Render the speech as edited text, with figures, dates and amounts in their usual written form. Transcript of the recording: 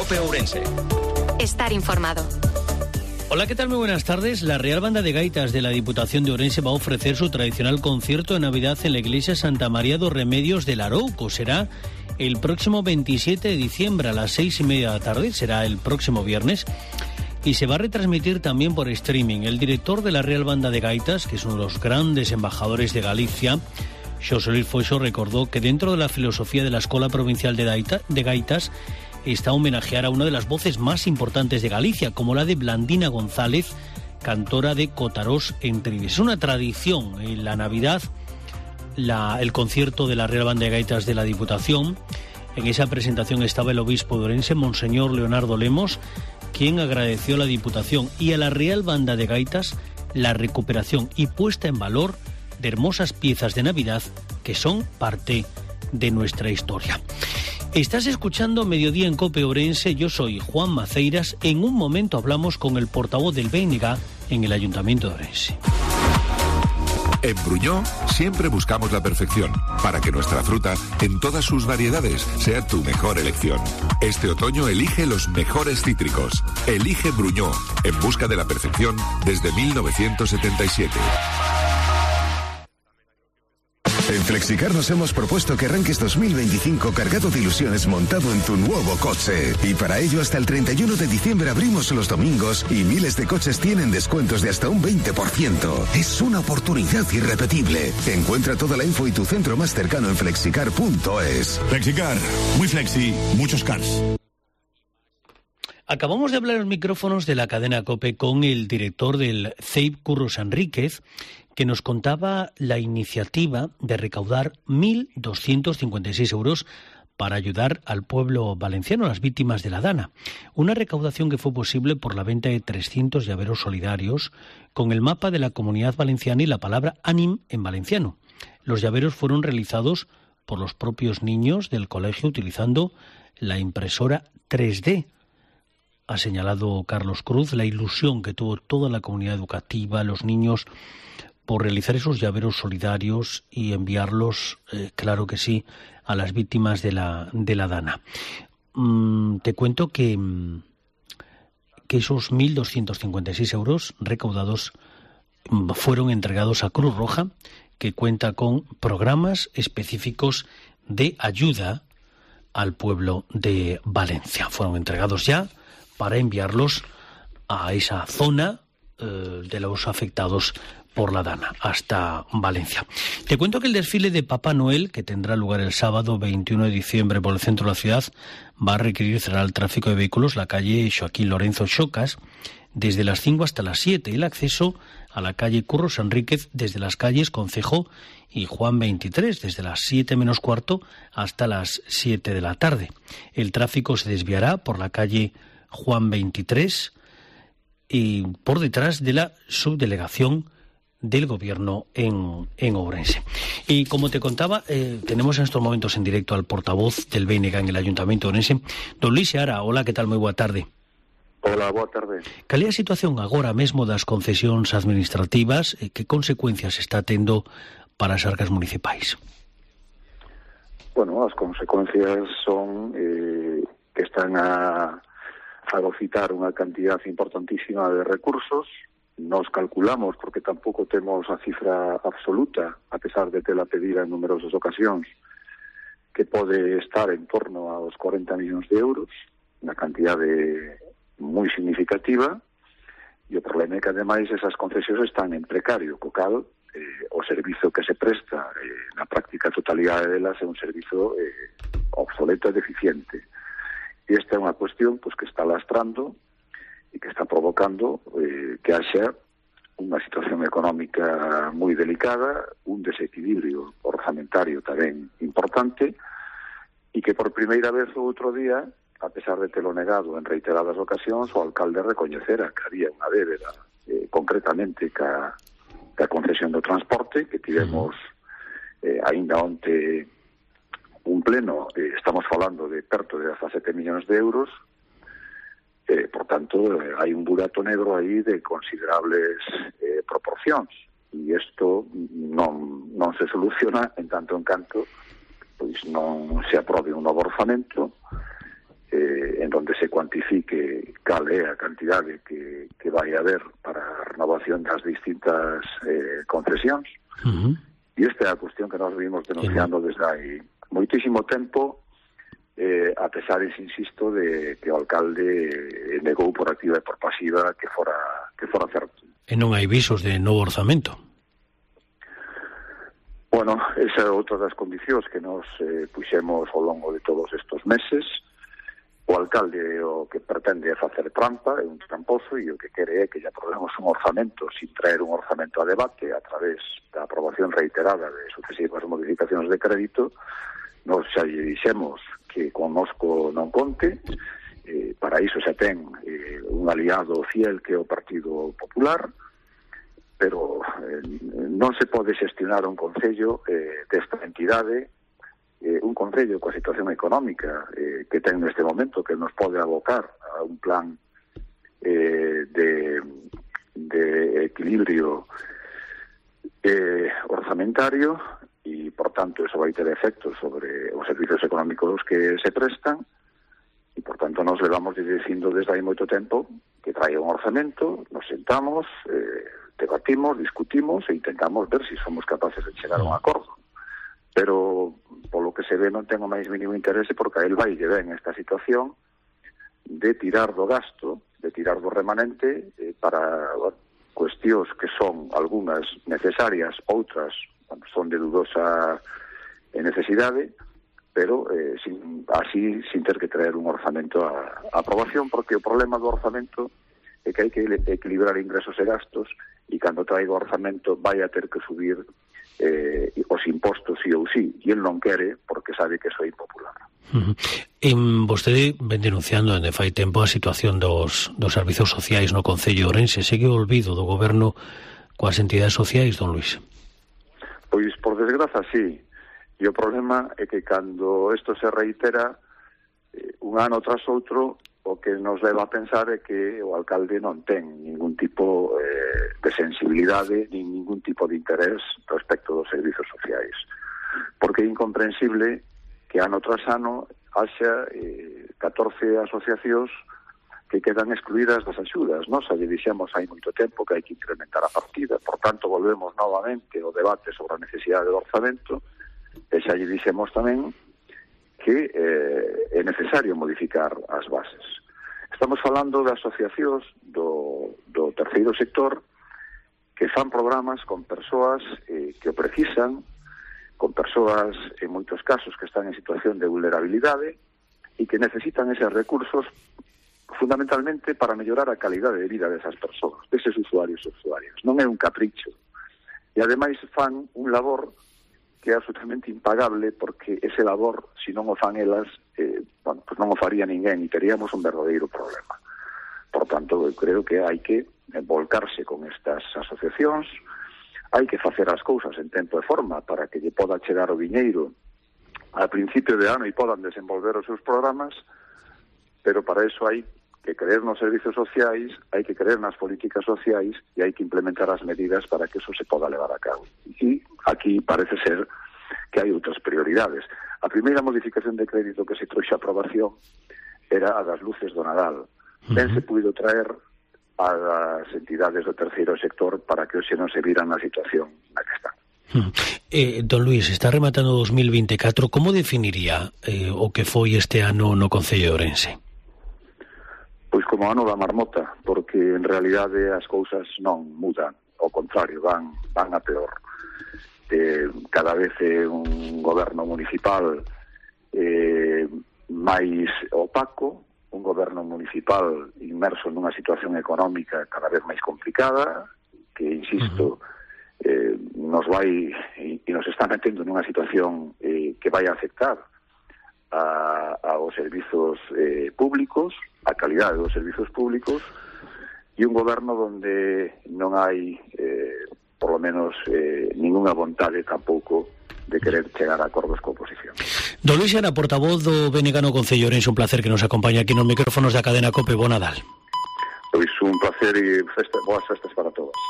COPE Ourense. Estar informado. Hola, ¿qué tal? Muy buenas tardes. La Real Banda de Gaitas de la Diputación de Ourense va a ofrecer su tradicional concierto de Navidad en la iglesia Santa María dos Remedios del Arouco. Será el próximo 27 de diciembre a las 6:30 de la tarde, será el próximo viernes, y se va a retransmitir también por streaming. El director de la Real Banda de Gaitas, que es uno de los grandes embajadores de Galicia, Xosé Luis Foixo, recordó que dentro de la filosofía de la Escola Provincial de Gaitas está homenajear a una de las voces más importantes de Galicia, como la de Blandina González, cantora de Cotarós en Trives. Es una tradición en la Navidad, el concierto de la Real Banda de Gaitas de la Diputación. En esa presentación estaba el obispo de Ourense, Monseñor Leonardo Lemos, quien agradeció a la Diputación y a la Real Banda de Gaitas la recuperación y puesta en valor de hermosas piezas de Navidad que son parte de nuestra historia. Estás escuchando Mediodía en COPE Ourense, yo soy Juan Maceiras. En un momento hablamos con el portavoz del BNG en el Ayuntamiento de Ourense. En Bruñó siempre buscamos la perfección, para que nuestra fruta, en todas sus variedades, sea tu mejor elección. Este otoño elige los mejores cítricos. Elige Bruñó, en busca de la perfección desde 1977. En Flexicar nos hemos propuesto que arranques 2025 cargado de ilusiones montado en tu nuevo coche. Y para ello hasta el 31 de diciembre abrimos los domingos y miles de coches tienen descuentos de hasta un 20%. Es una oportunidad irrepetible. Encuentra toda la info y tu centro más cercano en flexicar.es. Flexicar, muy flexi, muchos cars. Acabamos de hablar en los micrófonos de la cadena COPE con el director del CEIP, Curros Enríquez, que nos contaba la iniciativa de recaudar 1.256 euros para ayudar al pueblo valenciano, a las víctimas de la Dana. Una recaudación que fue posible por la venta de 300 llaveros solidarios con el mapa de la Comunidad Valenciana y la palabra ANIM en valenciano. Los llaveros fueron realizados por los propios niños del colegio utilizando la impresora 3D. Ha señalado Carlos Cruz la ilusión que tuvo toda la comunidad educativa, los niños, por realizar esos llaveros solidarios y enviarlos, claro que sí, a las víctimas de la Dana. Te cuento que esos 1.256 euros recaudados fueron entregados a Cruz Roja, que cuenta con programas específicos de ayuda al pueblo de Valencia. Fueron entregados ya para enviarlos a esa zona de los afectados por la Dana, hasta Valencia. Te cuento que el desfile de Papá Noel, que tendrá lugar el sábado 21 de diciembre por el centro de la ciudad, va a requerir cerrar el tráfico de vehículos la calle Joaquín Lorenzo Xocas desde las 5 hasta las 7 y el acceso a la calle Curros Enríquez desde las calles Concejo y Juan 23 desde las 7 menos cuarto hasta las 7 de la tarde. El tráfico se desviará por la calle Juan 23 y por detrás de la subdelegación del Gobierno en Ourense. Y como te contaba, tenemos en estos momentos en directo al portavoz del BNG en el Ayuntamiento de Ourense, don Luis Seara. Hola, que tal? Moi boa tarde. Hola, boa tarde. Cal é a situación agora mesmo das concesións administrativas? Que consecuencias está tendo para as arcas municipais? Bueno, as consecuencias son que están a citar unha cantidad importantísima de recursos. Nos calculamos, porque tampouco temos a cifra absoluta, a pesar de tela pedida en numerosas ocasións, que pode estar en torno aos 40 millóns de euros, unha cantidade moi significativa, e o problema é que, ademais, esas concesións están en precario, co cal o servizo que se presta na práctica totalidade delas é un servizo obsoleto e deficiente. E esta é unha cuestión que está lastrando e que está provocando que haxa unha situación económica moi delicada, un desequilibrio orzamentario tamén importante, e que por primeira vez o outro día, a pesar de telo negado en reiteradas ocasións, o alcalde recoñecera que había unha débeda concretamente ca concesión do transporte, que tivemos aínda onte un pleno, estamos falando de perto de 17 millóns de euros. Por tanto, hai un burato negro aí de considerables proporcións, e isto non se soluciona en tanto en canto pois non se aprobe un novo orzamento en donde se cuantifique cal é a cantidade que vai haber para a renovación das distintas concesións. E esta é a cuestión que nos vimos denunciando desde hai moitísimo tempo, a pesar, insisto, de que o alcalde negou por activa e por pasiva que fora certo. E non hai visos de novo orzamento? Bueno, esa é outra das condicións que nos puxemos ao longo de todos estes meses. O alcalde o que pretende é facer trampa, é un tramposo, e o que quere é que lle aprobemos un orzamento sin traer un orzamento a debate a través da aprobación reiterada de sucesivas modificacións de crédito. Nos xa lle dixemos que connosco non conte, para iso xa ten un aliado fiel que é o Partido Popular, pero non se pode xestionar un concello desta entidade, un concello coa situación económica que ten neste momento, que nos pode abocar a un plan de equilibrio orzamentario, e, por tanto, eso vai ter efectos sobre os servicios económicos que se prestan, e, por tanto, nos levamos dicindo desde hai moito tempo que trae un orzamento, nos sentamos, debatimos, discutimos e intentamos ver se somos capaces de chegar a un acordo. Pero, polo que se ve, non ten o máis mínimo interese, porque a él vai lle ben esta situación de tirar do gasto, de tirar do remanente para cuestións que son algunhas necesarias, outras son de dudosa necesidade, pero así sin ter que traer un orzamento a aprobación, porque o problema do orzamento é que hai que equilibrar ingresos e gastos, e cando traigo orzamento vai a ter que subir os impostos sí ou sí, e el non quere porque sabe que eso é impopular. Vostede ven denunciando dende fai tempo a situación dos servizos sociais no Concello de Ourense. Segue o olvido do goberno coas entidades sociais, don Luís? Pois, por desgraza, sí. E o problema é que cando isto se reitera un ano tras outro, o que nos leva a pensar é que o alcalde non ten ningún tipo de sensibilidade nin ningún tipo de interés respecto dos servizos sociais, porque é incomprensible que ano tras ano haxa 14 asociacións que quedan excluídas das axudas. Nos lle dixemos hai moito tempo que hai que incrementar a partida, por tanto volvemos novamente ao debate sobre a necesidade do orzamento, e xa lle dixemos tamén que é necesario modificar as bases. Estamos falando de asociacións do terceiro sector que fan programas con persoas que o precisan, con persoas, en moitos casos, que están en situación de vulnerabilidade e que necesitan eses recursos fundamentalmente para mellorar a calidade de vida desas persoas, deses usuarios e usuarias. Non é un capricho. E ademais fan un labor que é absolutamente impagable, porque ese labor, se non o fan elas, pues non o faría ninguén e teríamos un verdadeiro problema. Por tanto, eu creo que hai que volcarse con estas asociacións, hai que facer as cousas en tempo e forma para que lle poda chegar o diñeiro a principio de ano e podan desenvolver os seus programas, pero para eso hai que creer nos servizos sociais, hai que creer nas políticas sociais e hai que implementar as medidas para que eso se poda levar a cabo. E aquí parece ser que hai outras prioridades. A primeira modificación de crédito que se trouxe a aprobación era a das luces do Nadal. Ben se puido traer a das entidades do terceiro sector para que hoxe non se viran na situación na que están. Don Luís, está rematando 2024. Como definiría o que foi este ano no Concello de Ourense? Pois como ano da marmota, porque en realidade as cousas non mudan, ao contrario, van a peor. Cada vez é un goberno municipal máis opaco, un goberno municipal inmerso nunha situación económica cada vez máis complicada, que, insisto, nos vai e nos está metendo nunha situación que vai a afectar aos servizos públicos, a calidade dos servizos públicos, e un goberno onde non hai, por lo menos, ninguna vontade tampouco de querer chegar a acordos coa oposición. Don Luís Ana, portavoz do BNG no Concello de Ourense, un placer que nos acompañe aquí nos micrófonos da cadena COPE. Bo Nadal. Pois un placer e boas festas para todos.